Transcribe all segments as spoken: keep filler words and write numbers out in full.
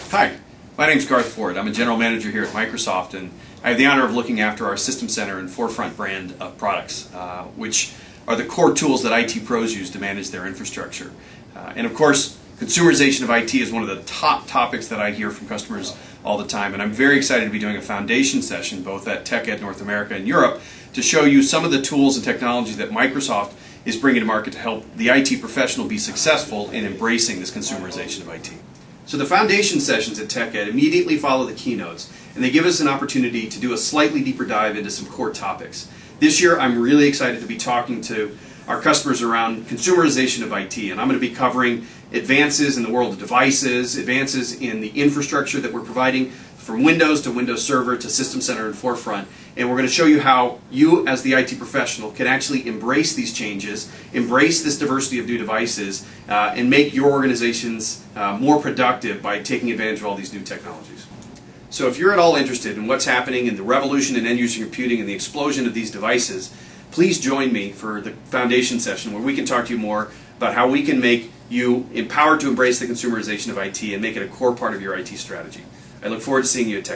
Hi, my name's Garth Ford. I'm a general manager here at Microsoft, and I have the honor of looking after our System Center and Forefront brand of products, uh, which are the core tools that I T pros use to manage their infrastructure. Uh, and of course, consumerization of I T is one of the top topics that I hear from customers all the time, and I'm very excited to be doing a foundation session both at TechEd North America and Europe to show you some of the tools and technologies that Microsoft is bringing to market to help the I T professional be successful in embracing this consumerization of I T. So the foundation sessions at TechEd immediately follow the keynotes, and they give us an opportunity to do a slightly deeper dive into some core topics. This year I'm really excited to be talking to our customers around consumerization of I T, and I'm going to be covering advances in the world of devices, advances in the infrastructure that we're providing from Windows to Windows Server to System Center and Forefront, and we're going to show you how you as the I T professional can actually embrace these changes, embrace this diversity of new devices, uh, and make your organizations uh, more productive by taking advantage of all these new technologies. So if you're at all interested in what's happening in the revolution in end-user computing and the explosion of these devices, please join me for the foundation session where we can talk to you more about how we can make you empowered to embrace the consumerization of I T and make it a core part of your I T strategy. I look forward to seeing you at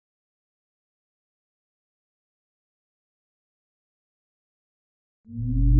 TechEd.